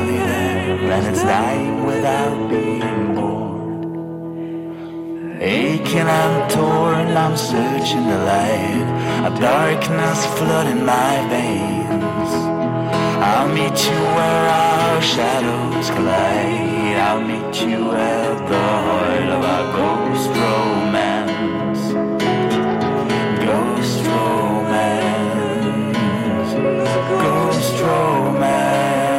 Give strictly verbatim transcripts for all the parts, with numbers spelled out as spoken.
valley there, and it's dying without being born. Aching and torn, I'm searching the light, a darkness flooding my veins. I'll meet you where our shadows collide. I'll meet you at the heart of our ghost romance. Ghost romance. Ghost romance.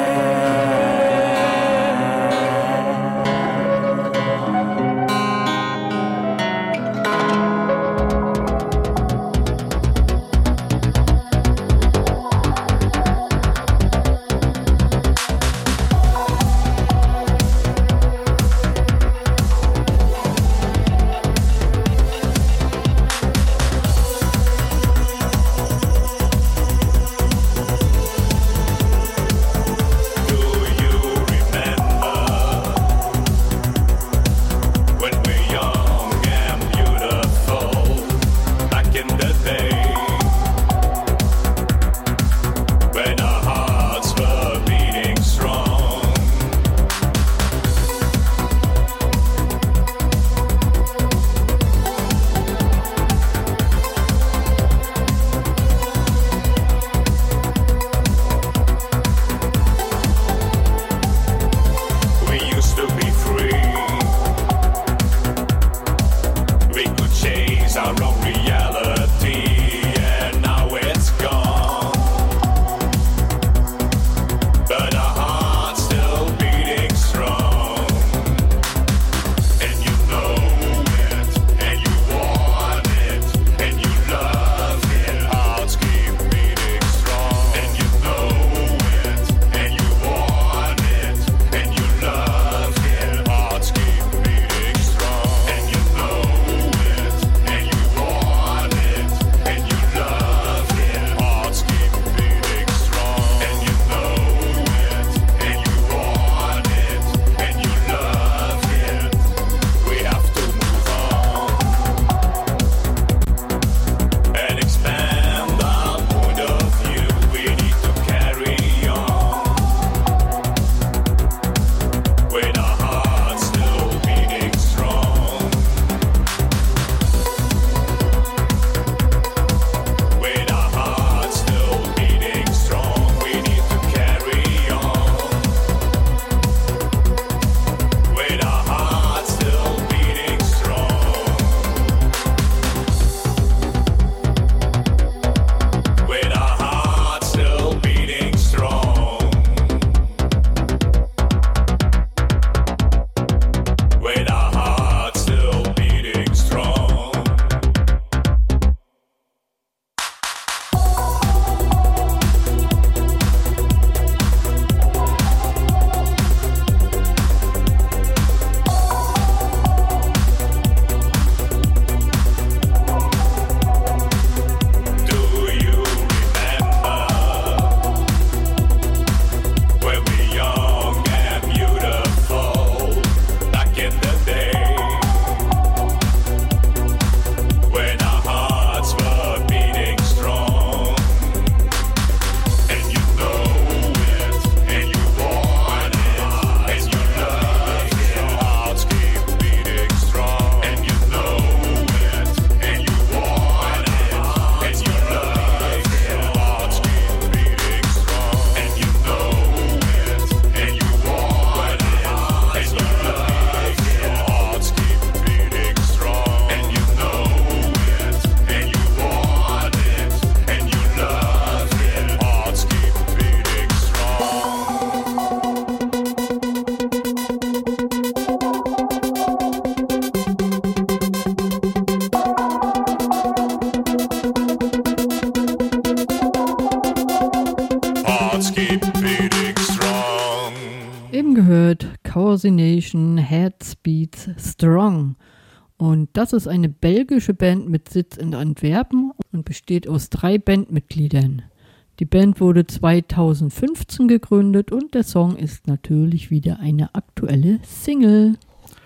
Eben gehört Coordination Heads Beats Strong. Und das ist eine belgische Band mit Sitz in Antwerpen und besteht aus drei Bandmitgliedern. Die Band wurde zweitausendfünfzehn gegründet und der Song ist natürlich wieder eine aktuelle Single.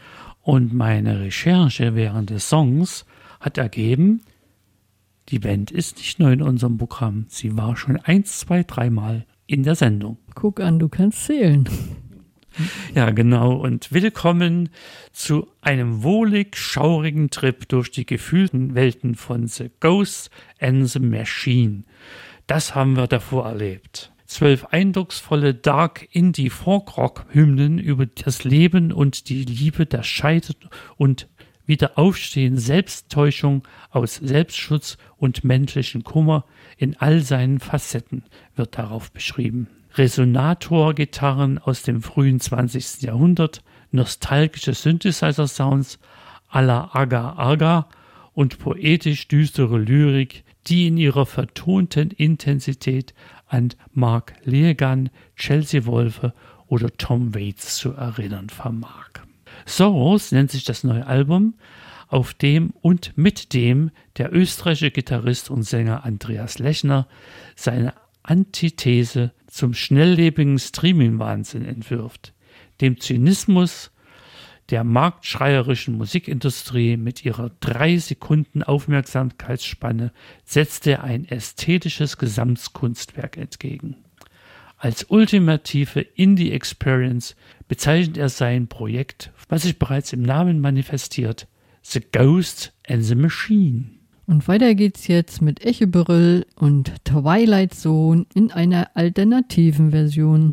Und meine Recherche während des Songs hat ergeben, die Band ist nicht neu in unserem Programm. Sie war schon eins, zwei, dreimal in der Sendung. Guck an, du kannst zählen. Ja, genau. Und willkommen zu einem wohlig schaurigen Trip durch die gefühlten Welten von The Ghost and the Machine. Das haben wir davor erlebt. Zwölf eindrucksvolle Dark Indie Folk-Rock-Hymnen über das Leben und die Liebe, das Scheitern und Wiederaufstehen, Selbsttäuschung aus Selbstschutz und menschlichen Kummer in all seinen Facetten wird darauf beschrieben. Resonator-Gitarren aus dem frühen zwanzigsten Jahrhundert, nostalgische Synthesizer-Sounds à la Aga Aga und poetisch düstere Lyrik, die in ihrer vertonten Intensität an Mark Legan, Chelsea Wolfe oder Tom Waits zu erinnern vermag. Sorrows nennt sich das neue Album, auf dem und mit dem der österreichische Gitarrist und Sänger Andreas Lechner seine Antithese zum schnelllebigen Streaming-Wahnsinn entwirft, dem Zynismus der marktschreierischen Musikindustrie mit ihrer drei Sekunden Aufmerksamkeitsspanne setzt er ein ästhetisches Gesamtkunstwerk entgegen. Als ultimative Indie-Experience bezeichnet er sein Projekt, was sich bereits im Namen manifestiert, The Ghost and the Machine. Und weiter geht's jetzt mit Echebrill und Twilight Zone in einer alternativen Version.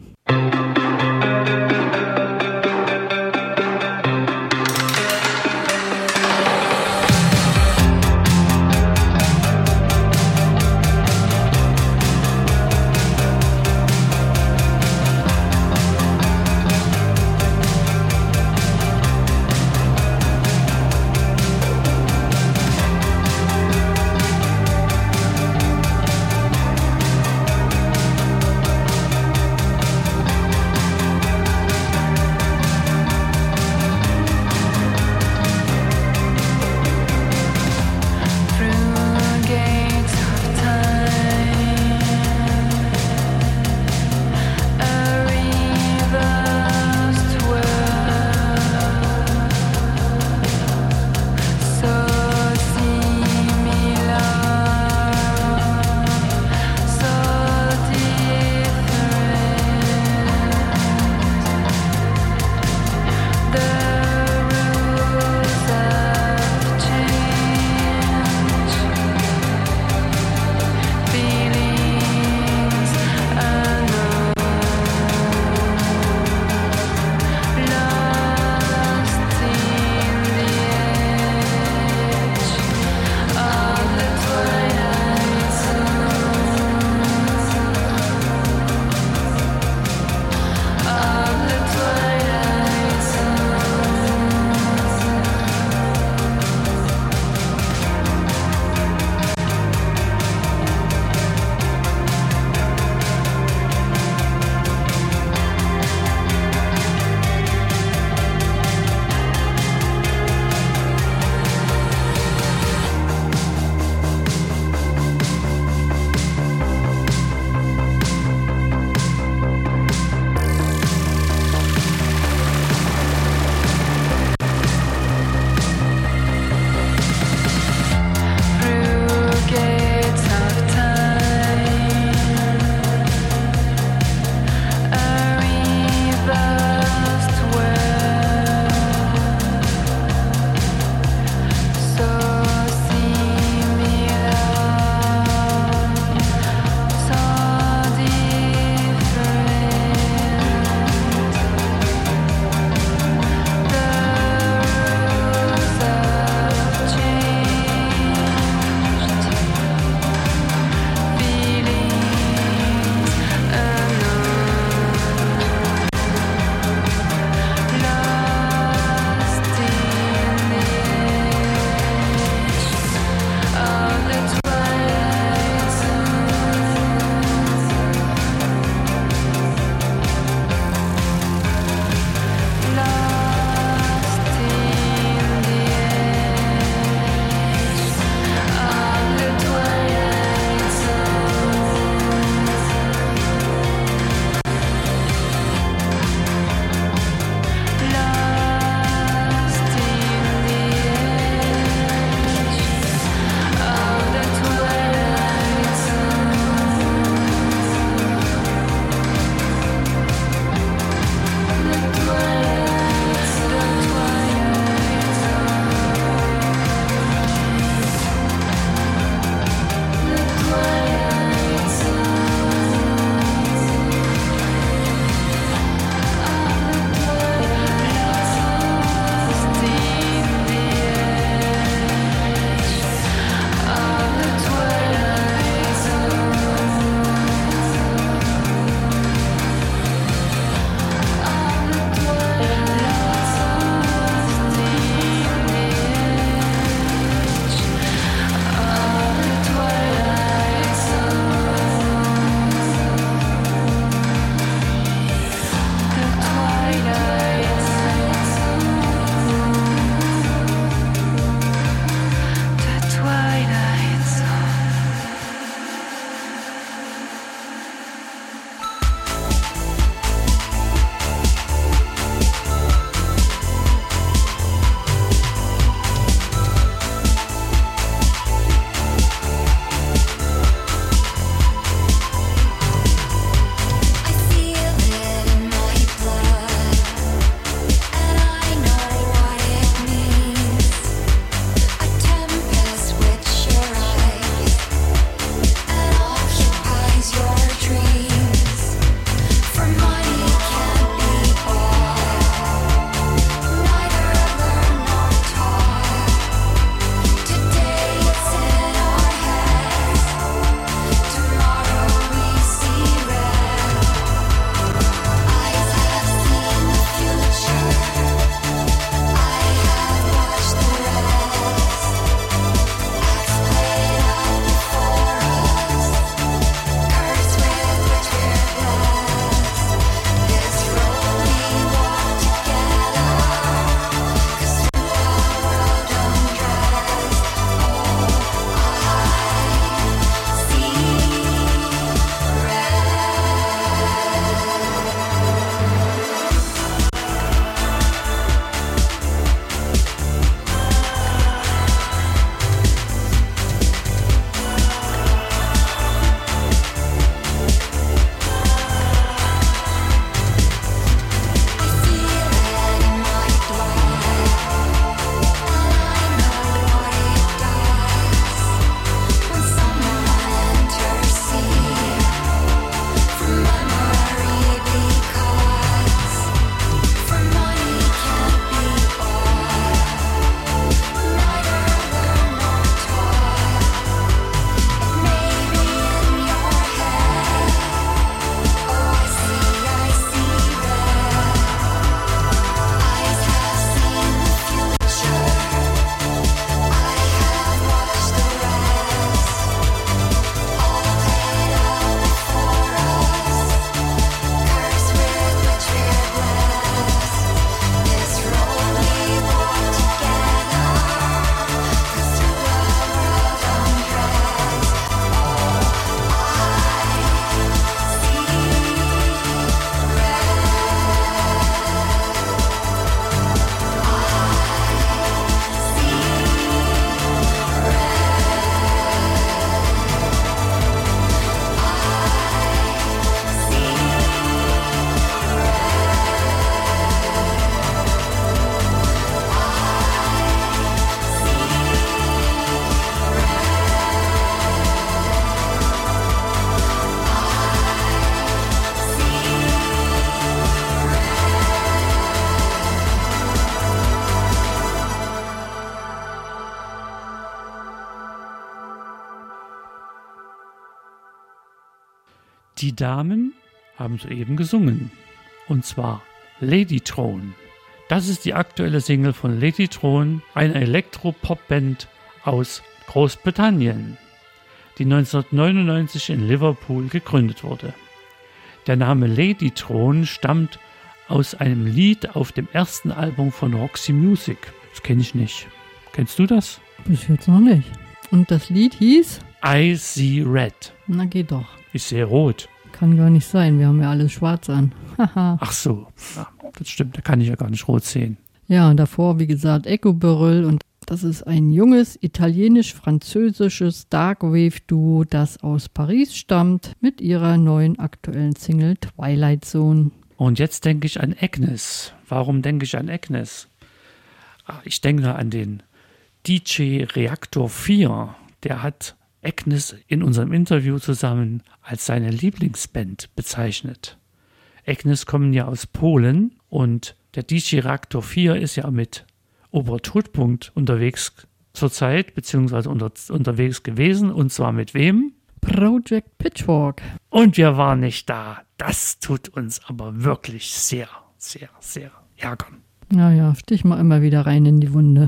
Die Damen haben soeben gesungen. Und zwar Ladythrone. Das ist die aktuelle Single von Ladythrone, eine Elektro-Pop-Band aus Großbritannien, die neunzehnhundertneunundneunzig in Liverpool gegründet wurde. Der Name Ladythrone stammt aus einem Lied auf dem ersten Album von Roxy Music. Das kenne ich nicht. Kennst du das? Bis jetzt noch nicht. Und das Lied hieß? I See Red. Na geht doch. Ich sehe rot. Kann gar nicht sein, wir haben ja alles schwarz an. Ach so, ja, das stimmt, da kann ich ja gar nicht rot sehen. Ja, und davor, wie gesagt, Echo Beryl, und das ist ein junges, italienisch-französisches Darkwave-Duo, das aus Paris stammt, mit ihrer neuen aktuellen Single Twilight Zone. Und jetzt denke ich an Agnes. Warum denke ich an Agnes? Ich denke an den D J Reaktor vier, der hat Agnes in unserem Interview zusammen als seine Lieblingsband bezeichnet. Agnes kommen ja aus Polen und der D J Reaktor vier ist ja mit Obertodpunkt unterwegs zurzeit, beziehungsweise unter, unterwegs gewesen, und zwar mit wem? Project Pitchfork. Und wir waren nicht da. Das tut uns aber wirklich sehr, sehr, sehr ärgern. Naja, stich mal immer wieder rein in die Wunde.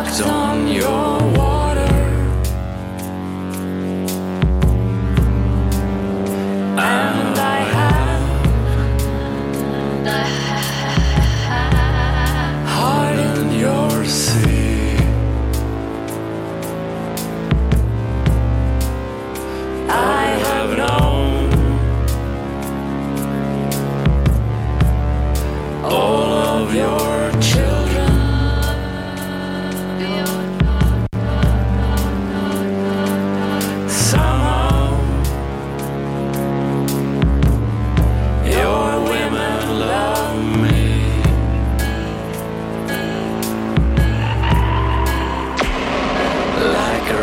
walked on your water, and I have hardened your sea. I have known all of your children. Somehow your women love me. Like a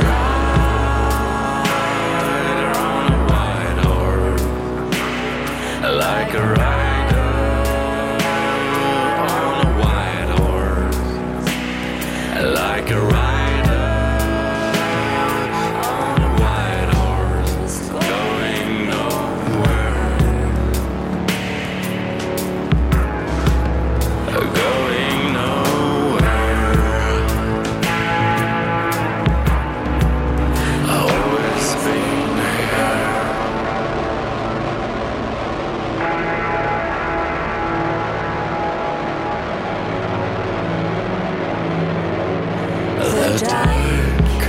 rider on a white horse, like a rider on a white horse, like a rider on a white horse, going nowhere, going nowhere. Always been here. The dike,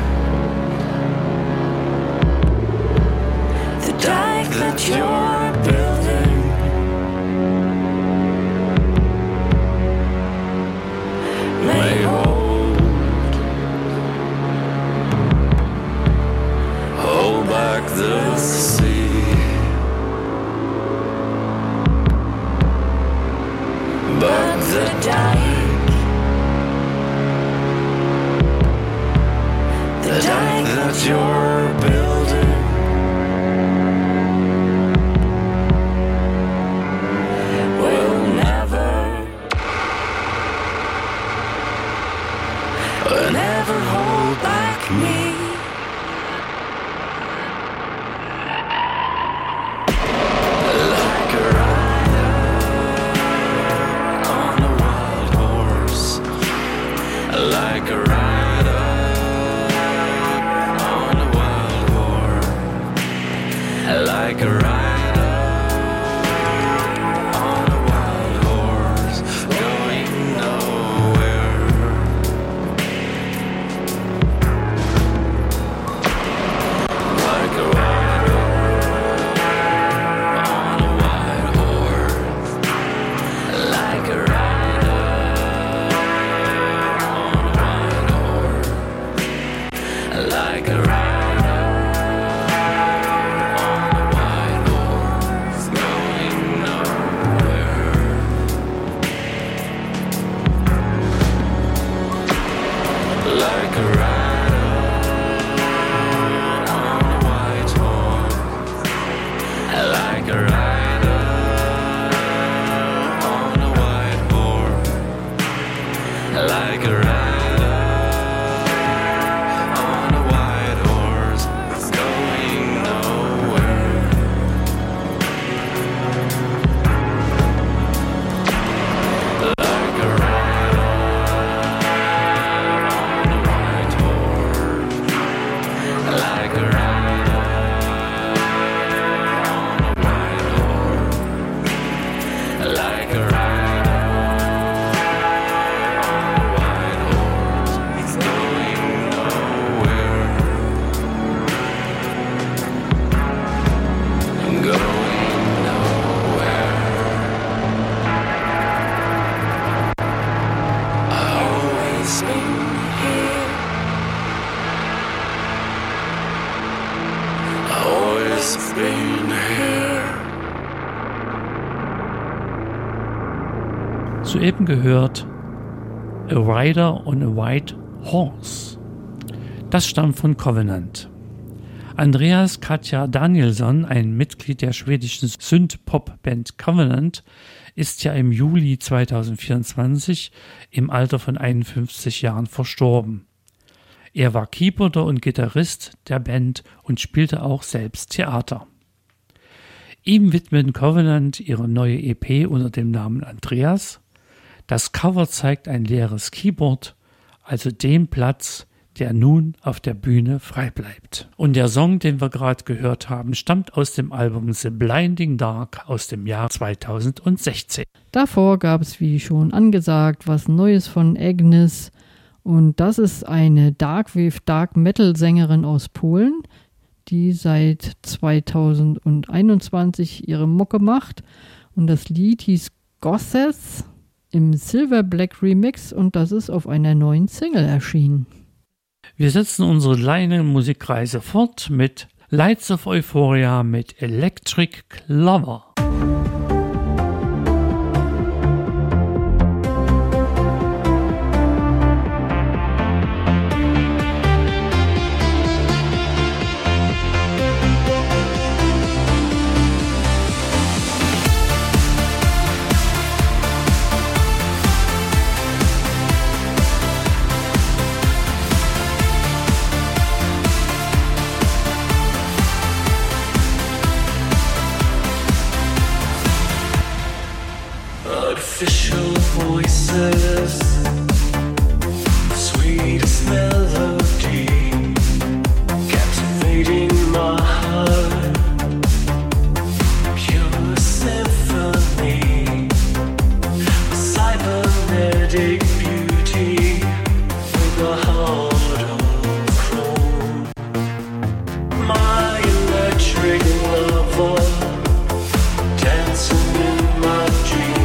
the dike that you're building, may hold, hold back the sea, but the dike, the dike that you're building will never, will never hold back me. Like a rider on a wild horse, like a rider on a wild horse, like a rider on a wild horse, going nowhere. Like a rider on a wild horse, like a rider on a wild horse, like a rider on a white horse, going nowhere. Like a rider on a white horse, like a rider on a white horse, like a rider on a white horse, going nowhere. Like a rider on a white horse, like a rider on a white horse, like a rider on a white horse, going nowhere, going nowhere. Always been here, always been here. Soeben gehört A Rider on a White Horse. Das stammt von Covenant. Andreas Katja Danielsson, ein Mitglied der schwedischen Synth-Pop-Band Covenant, ist ja im Juli zweitausendvierundzwanzig im Alter von einundfünfzig Jahren verstorben. Er war Keyboarder und Gitarrist der Band und spielte auch selbst Theater. Ihm widmeten Covenant ihre neue E P unter dem Namen Andreas. Das Cover zeigt ein leeres Keyboard, also dem Platz, der nun auf der Bühne frei bleibt. Und der Song, den wir gerade gehört haben, stammt aus dem Album The Blinding Dark aus dem Jahr zweitausendsechzehn. Davor gab es, wie schon angesagt, was Neues von Agnes. Und das ist eine Darkwave Dark Metal Sängerin aus Polen, die seit zweitausendeinundzwanzig ihre Mucke macht. Und das Lied hieß Goddess im Silver Black Remix und das ist auf einer neuen Single erschienen. Wir setzen unsere kleine Musikreise fort mit Lights of Euphoria mit Electric Clover. Artificial voices, sweetest melody, captivating my heart, pure symphony, cybernetic beauty with a heart of chrome. My electric lover, dancing in my dreams.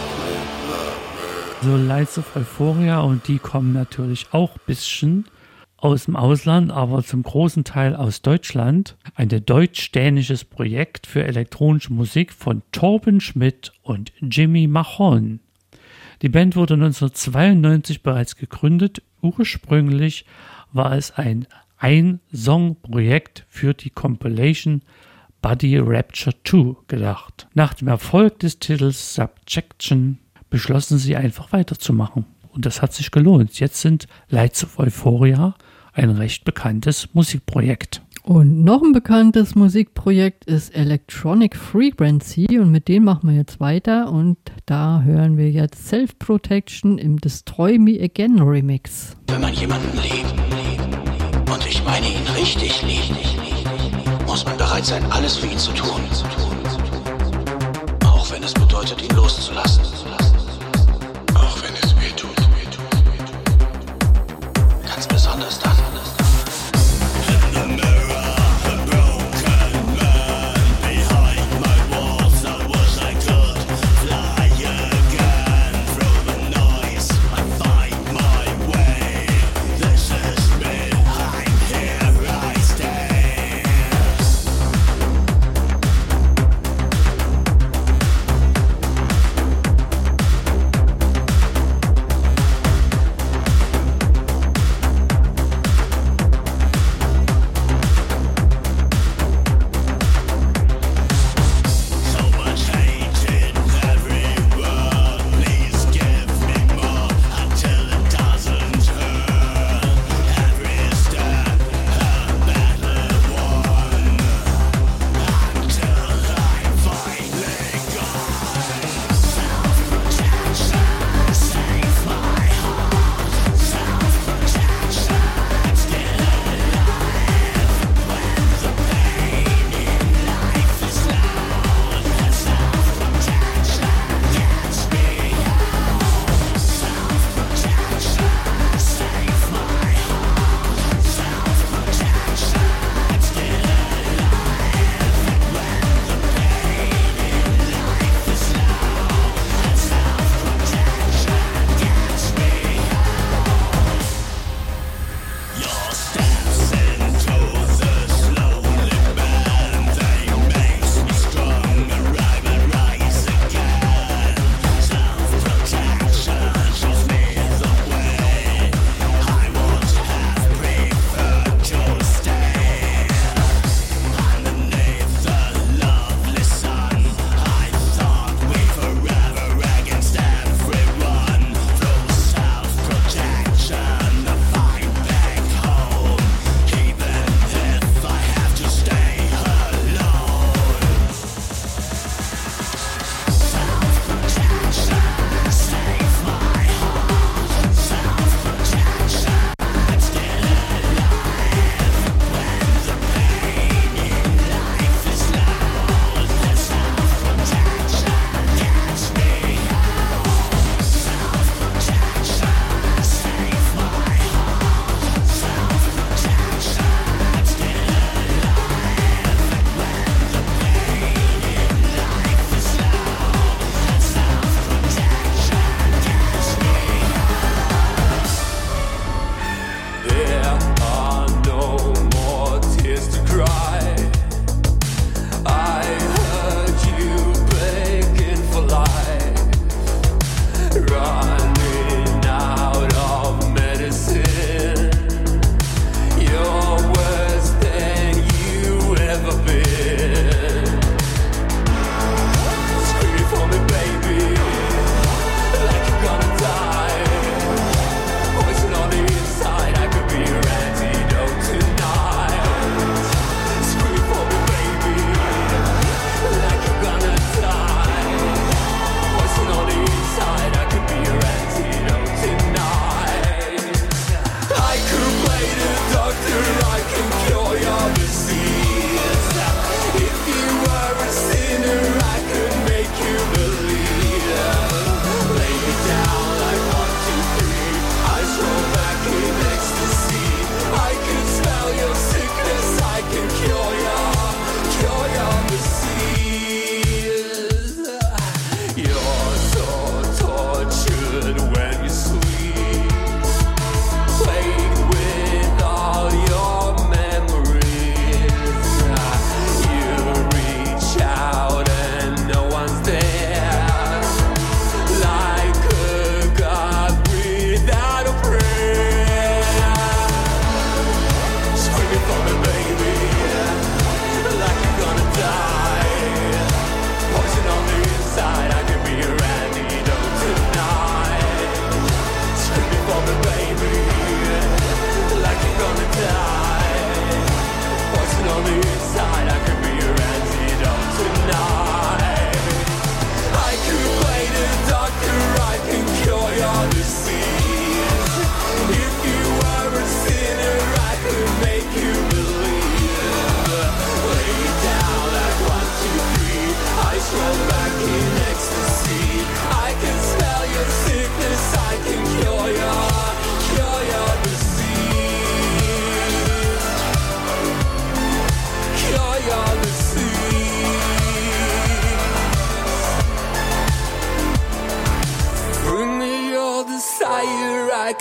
So Lights of Euphoria und die kommen natürlich auch ein bisschen aus dem Ausland, aber zum großen Teil aus Deutschland. Ein deutsch-dänisches Projekt für elektronische Musik von Torben Schmidt und Jimmy Mahon. Die Band wurde neunzehnhundertzweiundneunzig bereits gegründet. Ursprünglich war es ein Ein-Song-Projekt für die Compilation Body Rapture zwei gedacht. Nach dem Erfolg des Titels Subjection beschlossen sie einfach weiterzumachen. Und das hat sich gelohnt. Jetzt sind Lights of Euphoria ein recht bekanntes Musikprojekt. Und noch ein bekanntes Musikprojekt ist Electronic Frequency und mit denen machen wir jetzt weiter und da hören wir jetzt Self-Protection im Destroy Me Again Remix. Wenn man jemanden liebt, und ich meine ihn richtig liebt, muss man bereit sein, alles für ihn zu tun. Auch wenn es bedeutet, ihn loszulassen. Auch wenn es weh tut. Ganz besonders dann.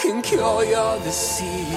can cure your disease.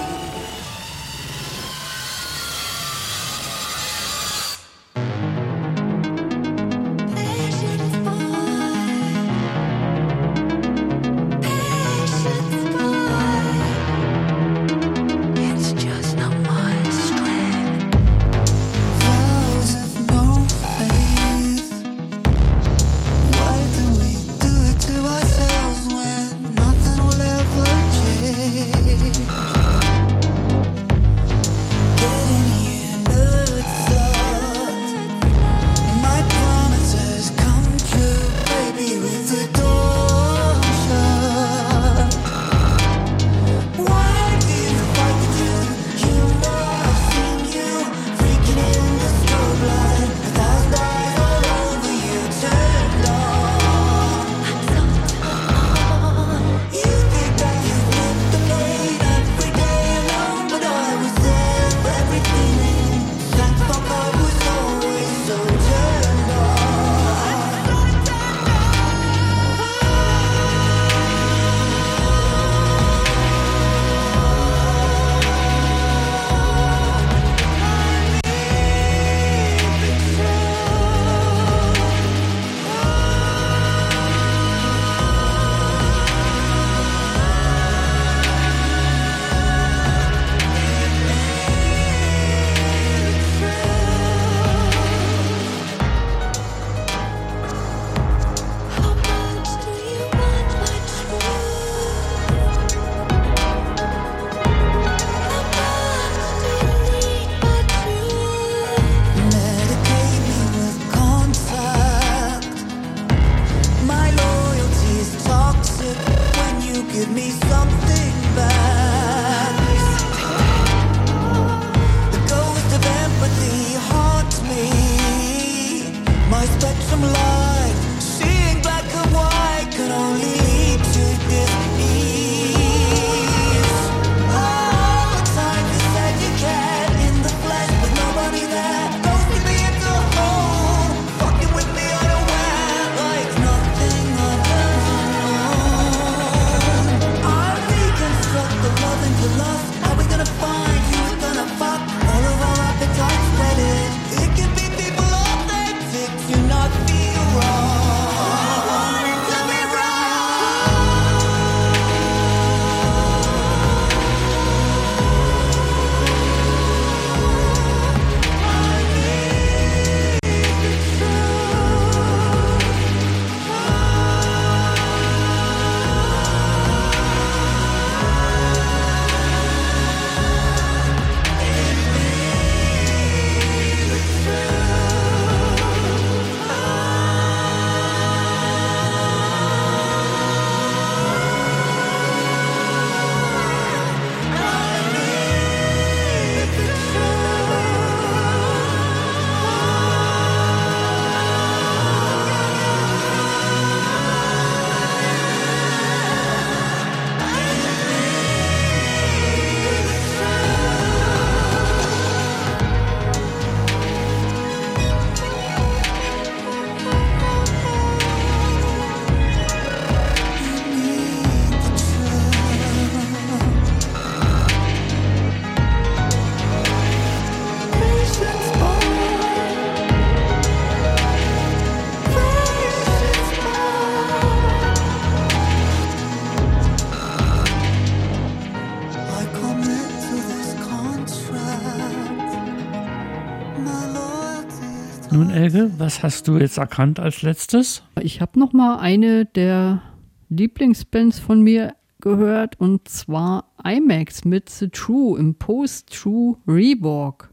Nun, Elke, was hast du jetzt erkannt als letztes? Ich habe noch mal eine der Lieblingsbands von mir gehört, und zwar IMAX mit The True im Post-True Rework.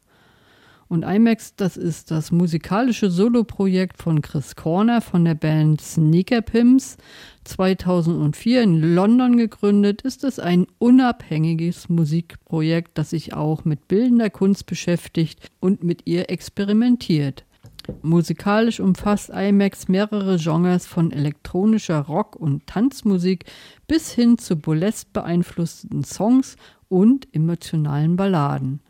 Und IMAX, das ist das musikalische Soloprojekt von Chris Corner von der Band Sneaker Pimps. zweitausendvier in London gegründet, ist es ein unabhängiges Musikprojekt, das sich auch mit bildender Kunst beschäftigt und mit ihr experimentiert. Musikalisch umfasst IMAX mehrere Genres von elektronischer Rock- und Tanzmusik bis hin zu Burlesque beeinflussten Songs und emotionalen Balladen.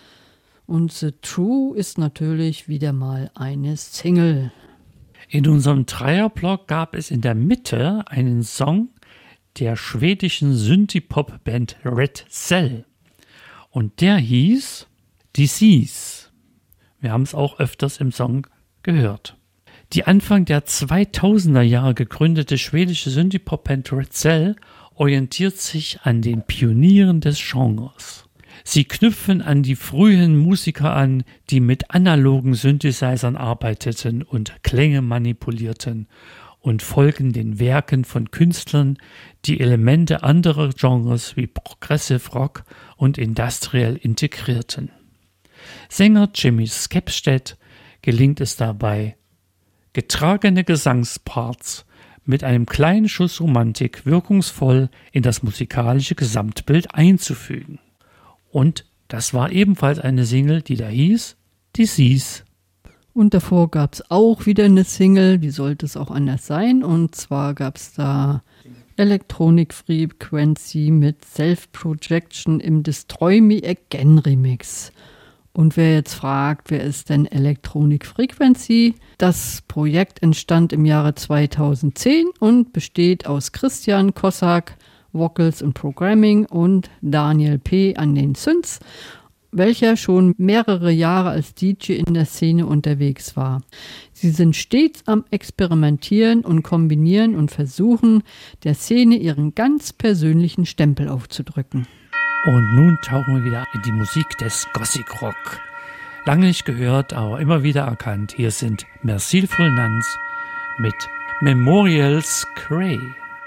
Und The True ist natürlich wieder mal eine Single. In unserem Dreierblock gab es in der Mitte einen Song, der schwedischen Synthie-Pop-Band Red Cell. Und der hieß Disease. Wir haben es auch öfters im Song gehört. Die Anfang der zweitausender Jahre gegründete schwedische Synthie-Pop-Band Red Cell orientiert sich an den Pionieren des Genres. Sie knüpfen an die frühen Musiker an, die mit analogen Synthesizern arbeiteten und Klänge manipulierten, und folgen den Werken von Künstlern, die Elemente anderer Genres wie Progressive Rock und Industrial integrierten. Sänger Jimmy Skepstedt gelingt es dabei, getragene Gesangsparts mit einem kleinen Schuss Romantik wirkungsvoll in das musikalische Gesamtbild einzufügen. Und das war ebenfalls eine Single, die da hieß Disease. Und davor gab es auch wieder eine Single, die sollte es auch anders sein. Und zwar gab es da Electronic Frequency mit Self-Projection im Destroy Me Again Remix. Und wer jetzt fragt, wer ist denn Electronic Frequency? Das Projekt entstand im Jahre zweitausendzehn und besteht aus Christian Kossak, Vocals und Programming, und Daniel P. an den Synths, welcher schon mehrere Jahre als D J in der Szene unterwegs war. Sie sind stets am Experimentieren und Kombinieren und versuchen, der Szene ihren ganz persönlichen Stempel aufzudrücken. Und nun tauchen wir wieder in die Musik des Gothic Rock. Lange nicht gehört, aber immer wieder erkannt. Hier sind Merciful Nuns mit Memorials Cray.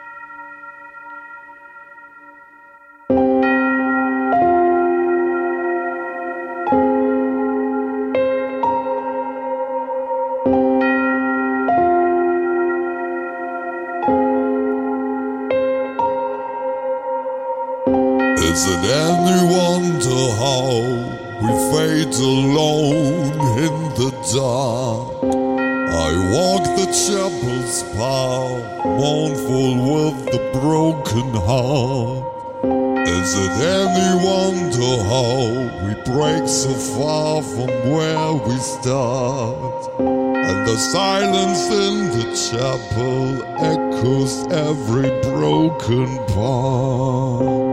Is it any wonder how we fade alone in the dark? I walk the chapel's path, mournful with the broken heart. Is it any wonder how we break so far from where we start? And the silence in the chapel echoes every broken part.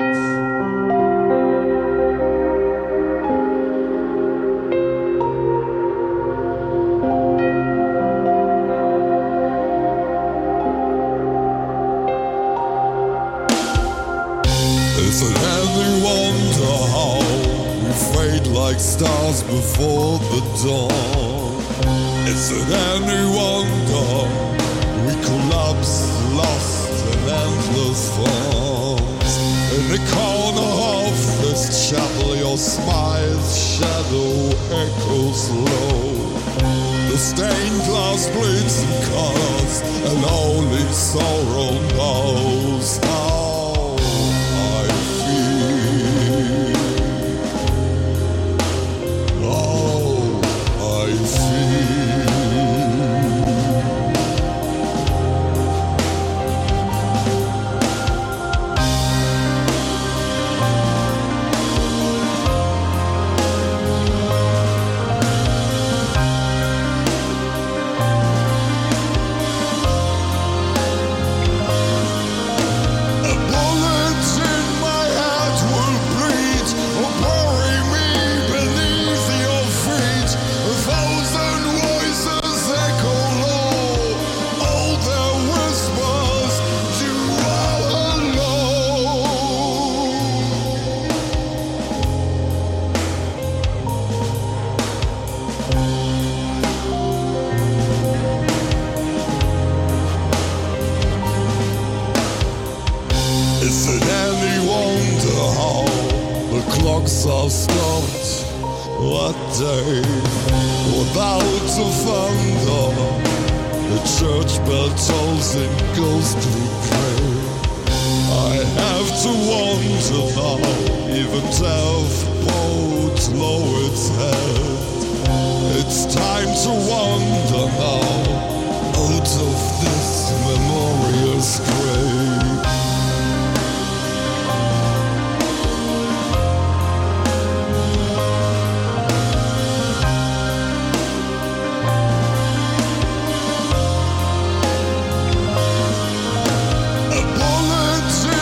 Is it any wonder how we fade like stars before the dawn? Is it any wonder we collapse, lost in endless forms? In the corner of this chapel, your smile's shadow echoes low. The stained glass bleeds in colors, and only sorrow knows how. Are stopped what day without a thunder. The church bell tolls in ghostly prayer. I have to wonder now, even death bows low its head. It's time to wander now out of this memorial's grave. A bullet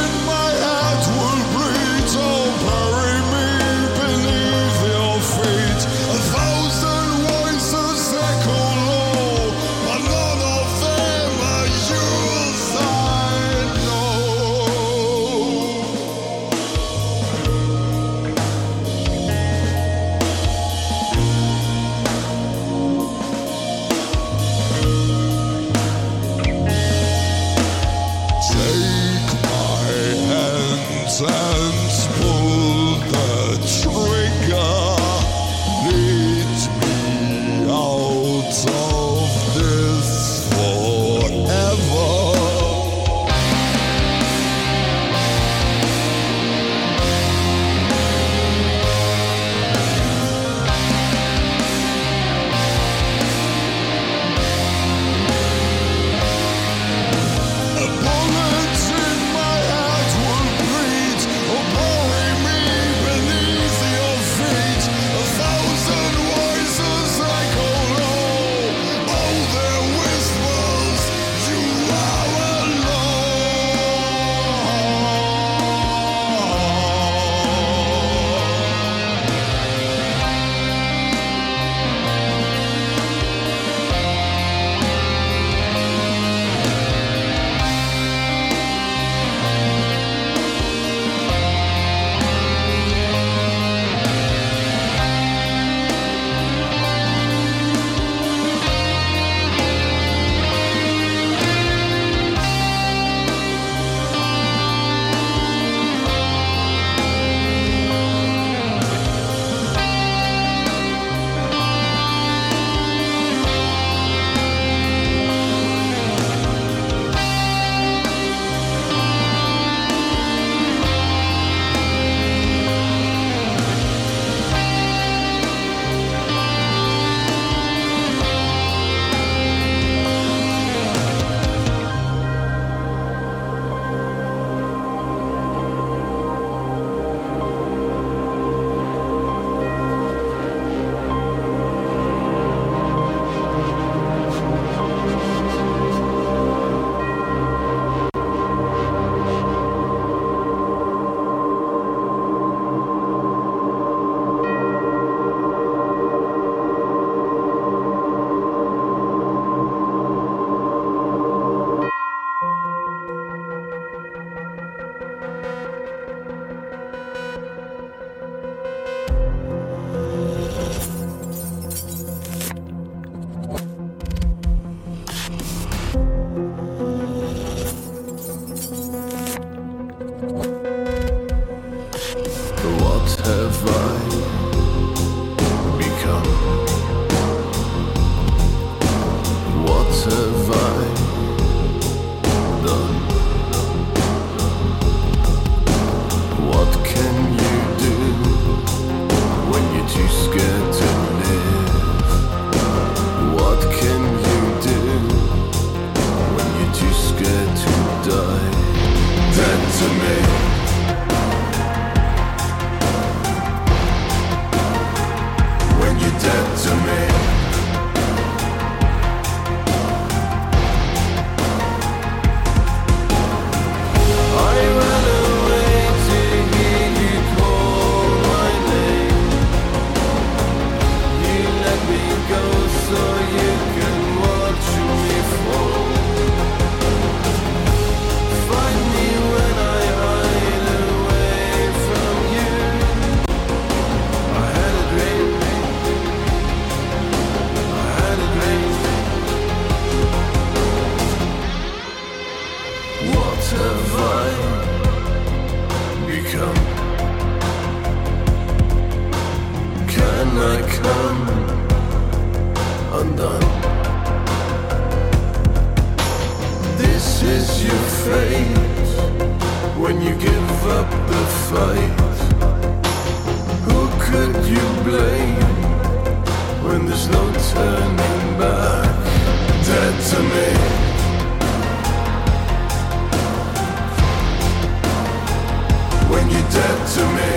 fate when you give up the fight? Who could you blame when there's no turning back? Dead to me. When you're dead to me.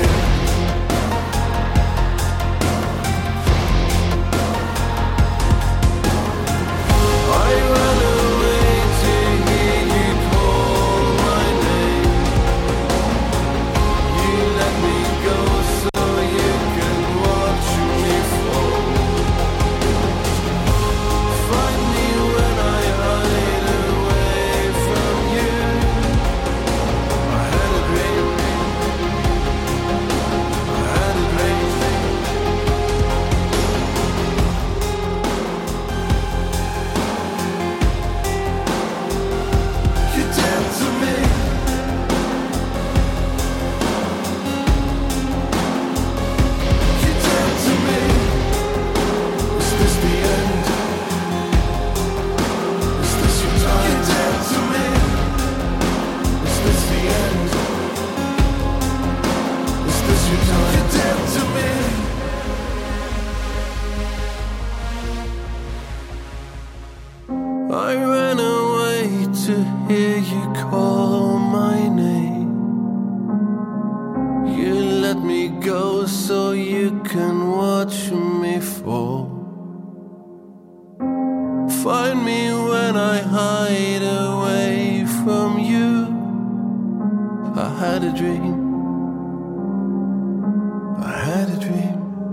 I ran away to hear you call my name. You let me go so you can watch me fall. Find me when I hide away from you. I had a dream. I had a dream. You're dead to me. You're dead to me. Is this the end? Is this your time? You're dead to me. Is this the end? Is this your time? You're dead to me. I ran away to hear you call my name. You let me go so you can watch me fall. Find me when I hide away from you. I had a dream. I had a dream.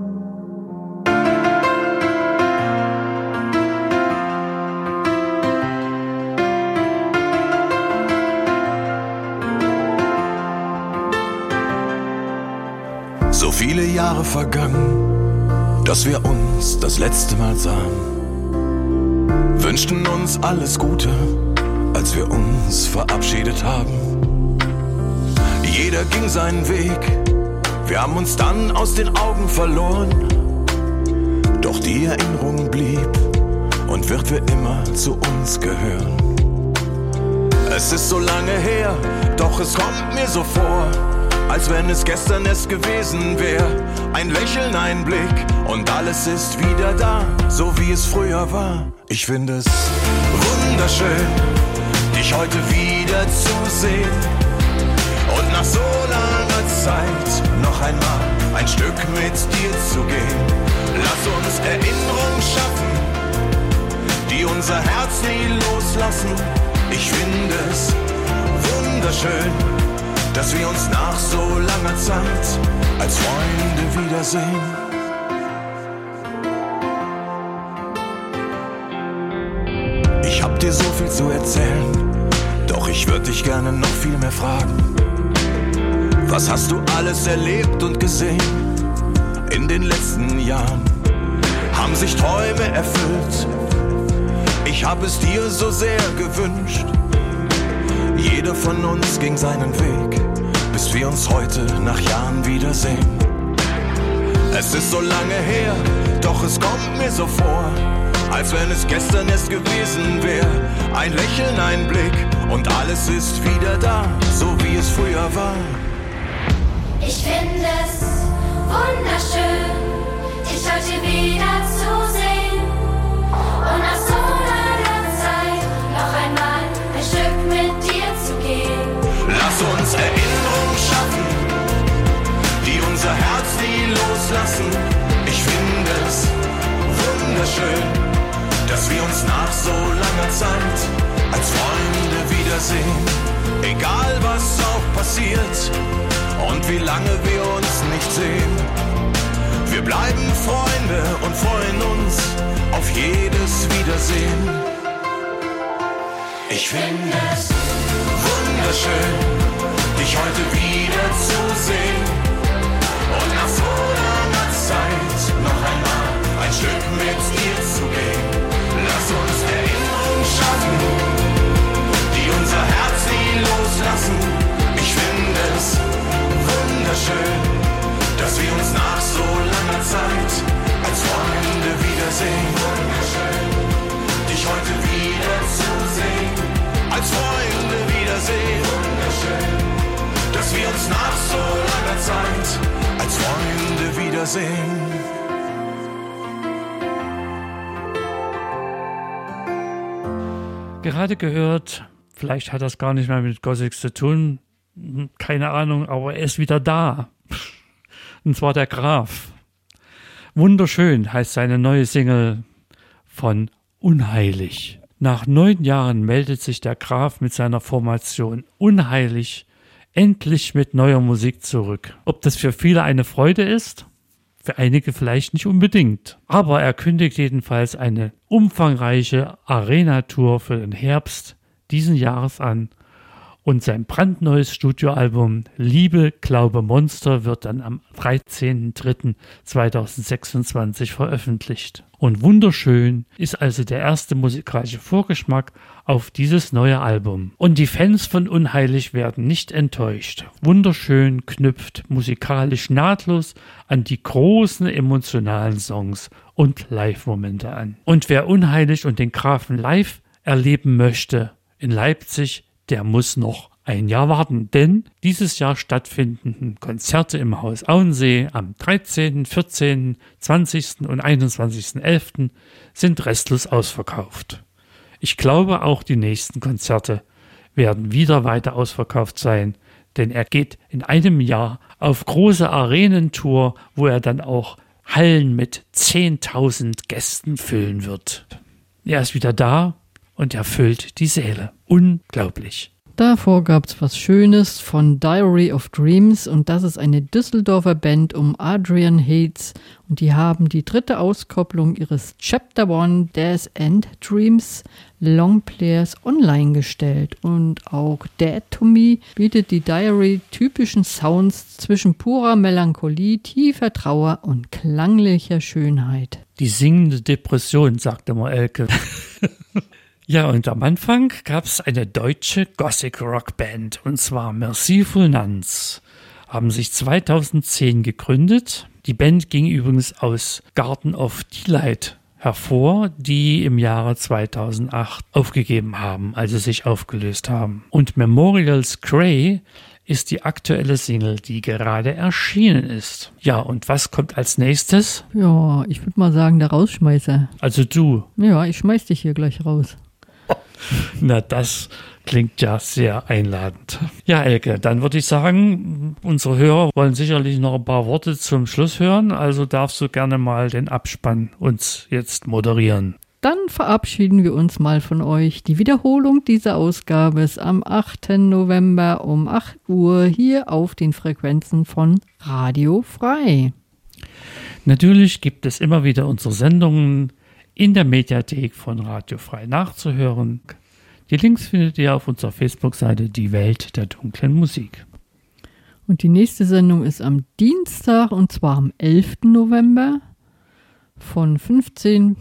So viele Jahre vergangen, dass wir uns das letzte Mal sahen. Wünschten uns alles Gute, als wir uns verabschiedet haben. Jeder ging seinen Weg, wir haben uns dann aus den Augen verloren. Doch die Erinnerung blieb und wird für immer zu uns gehören. Es ist so lange her, doch es kommt mir so vor, als wenn es gestern erst gewesen wäre. Ein Lächeln, ein Blick und alles ist wieder da, so wie es früher war. Ich finde es wunderschön, dich heute wieder zu sehen. Und nach so langer Zeit noch einmal ein Stück mit dir zu gehen. Lass uns Erinnerungen schaffen, die unser Herz nie loslassen. Ich finde es wunderschön, dass wir uns nach so langer Zeit als Freunde wiedersehen. Ich hab dir so viel zu erzählen, doch ich würde dich gerne noch viel mehr fragen. Was hast du alles erlebt und gesehen in den letzten Jahren? Haben sich Träume erfüllt? Ich hab es dir so sehr gewünscht. Jeder von uns ging seinen Weg, bis wir uns heute nach Jahren wiedersehen. Es ist so lange her, doch es kommt mir so vor, als wenn es gestern erst gewesen wäre. Ein Lächeln, ein Blick und alles ist wieder da, so wie es früher war. Ich finde es wunderschön, dich heute wieder zu sehen. Und nach so langer Zeit noch einmal ein Stück mit dir zu gehen. Lass uns Erinnerungen schaffen, die unser Herz nie loslassen. Ich finde es wunderschön, dass wir uns nach so langer Zeit als Freunde wiedersehen. Egal was auch passiert und wie lange wir uns nicht sehen. Wir bleiben Freunde und freuen uns auf jedes Wiedersehen. Ich finde es wunderschön, dich heute wieder zu sehen. Und nach so langer Zeit noch einmal ein Stück mit dir zu gehen. Lass uns Erinnerungen schaffen, die unser Herz nie loslassen. Ich finde es wunderschön, dass wir uns nach so langer Zeit als Freunde wiedersehen. Wunderschön, dich heute wieder zu sehen, als Freunde wiedersehen. Wiedersehen. Dass wir uns nach so langer Zeit als Freunde wiedersehen. Gerade gehört, vielleicht hat das gar nicht mehr mit Gothic zu tun, keine Ahnung, aber er ist wieder da. Und zwar der Graf. Wunderschön heißt seine neue Single von Unheilig. Nach neun Jahren meldet sich der Graf mit seiner Formation Unheilig endlich mit neuer Musik zurück. Ob das für viele eine Freude ist? Für einige vielleicht nicht unbedingt. Aber er kündigt jedenfalls eine umfangreiche Arena-Tour für den Herbst diesen Jahres an. Und sein brandneues Studioalbum Liebe, Glaube, Monster wird dann am dreizehnten dritten zweitausendsechsundzwanzig veröffentlicht. Und wunderschön ist also der erste musikalische Vorgeschmack auf dieses neue Album. Und die Fans von Unheilig werden nicht enttäuscht. Wunderschön knüpft musikalisch nahtlos an die großen emotionalen Songs und Live-Momente an. Und wer Unheilig und den Grafen live erleben möchte in Leipzig, der muss noch ein Jahr warten, denn dieses Jahr stattfindenden Konzerte im Haus Auensee am dreizehnten, vierzehnten, zwanzigsten und einundzwanzigsten elften sind restlos ausverkauft. Ich glaube, auch die nächsten Konzerte werden wieder weiter ausverkauft sein, denn er geht in einem Jahr auf große Arenentour, wo er dann auch Hallen mit zehntausend Gästen füllen wird. Er ist wieder da und er füllt die Säle. Unglaublich. Davor gab es was Schönes von Diary of Dreams und das ist eine Düsseldorfer Band um Adrian Hates und die haben die dritte Auskopplung ihres Chapter One Death and Dreams Longplayers online gestellt und auch Dead to Me bietet die Diary typischen Sounds zwischen purer Melancholie, tiefer Trauer und klanglicher Schönheit. Die singende Depression, sagte mal Elke. Ja, und am Anfang gab es eine deutsche Gothic-Rock-Band, und zwar Merciful Nuns. Haben sich zweitausendzehn gegründet. Die Band ging übrigens aus Garden of Delight hervor, die im Jahre zweitausendacht aufgegeben haben, also sich aufgelöst haben. Und Memorials Grey ist die aktuelle Single, die gerade erschienen ist. Ja, und was kommt als nächstes? Ja, ich würde mal sagen, der Rausschmeißer. Also du. Ja, ich schmeiß dich hier gleich raus. Na, das klingt ja sehr einladend. Ja, Elke, dann würde ich sagen, unsere Hörer wollen sicherlich noch ein paar Worte zum Schluss hören, also darfst du gerne mal den Abspann uns jetzt moderieren. Dann verabschieden wir uns mal von euch. Die Wiederholung dieser Ausgabe ist am achten November um acht Uhr hier auf den Frequenzen von Radio Frei. Natürlich gibt es immer wieder unsere Sendungen in der Mediathek von Radio Frei nachzuhören. Die Links findet ihr auf unserer Facebook-Seite Die Welt der dunklen Musik. Und die nächste Sendung ist am Dienstag und zwar am elften November von fünfzehn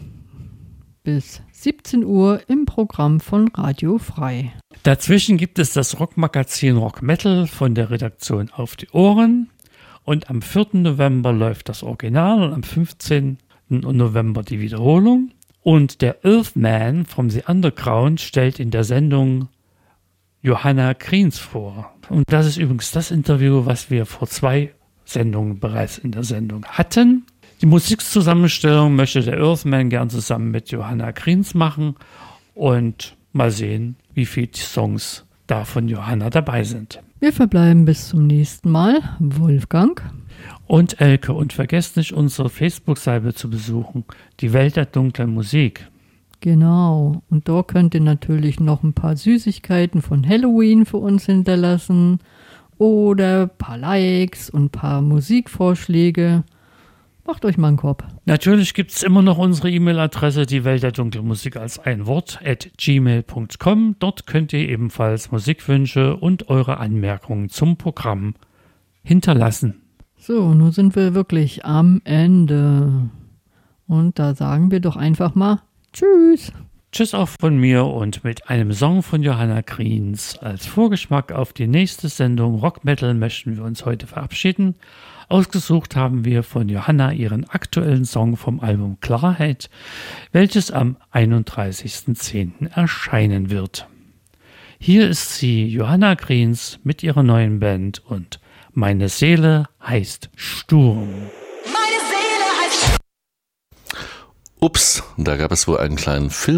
bis siebzehn Uhr im Programm von Radio Frei. Dazwischen gibt es das Rockmagazin Rock Metal von der Redaktion Auf die Ohren und am vierten November läuft das Original und am fünfzehnten November die Wiederholung. Und der Earthman from the Underground stellt in der Sendung Johanna Kriens vor. Und das ist übrigens das Interview, was wir vor zwei Sendungen bereits in der Sendung hatten. Die Musikzusammenstellung möchte der Earthman gern zusammen mit Johanna Kriens machen und mal sehen, wie viele Songs da von Johanna dabei sind. Wir verbleiben bis zum nächsten Mal. Wolfgang und Elke, und vergesst nicht, unsere Facebook-Seite zu besuchen, die Welt der dunklen Musik. Genau, und da könnt ihr natürlich noch ein paar Süßigkeiten von Halloween für uns hinterlassen oder ein paar Likes und ein paar Musikvorschläge. Macht euch mal einen Kopf. Natürlich gibt es immer noch unsere E-Mail-Adresse, die Welt der dunklen Musik als ein Wort, at gmail punkt com. Dort könnt ihr ebenfalls Musikwünsche und eure Anmerkungen zum Programm hinterlassen. So, nun sind wir wirklich am Ende. Und da sagen wir doch einfach mal Tschüss. Tschüss auch von mir und mit einem Song von Johanna Kriens als Vorgeschmack auf die nächste Sendung Rock Metal möchten wir uns heute verabschieden. Ausgesucht haben wir von Johanna ihren aktuellen Song vom Album Klarheit, welches am einunddreißigsten zehnten erscheinen wird. Hier ist sie, Johanna Greens, mit ihrer neuen Band und Meine Seele heißt Sturm. Meine Seele heißt Ups, da gab es wohl einen kleinen Film.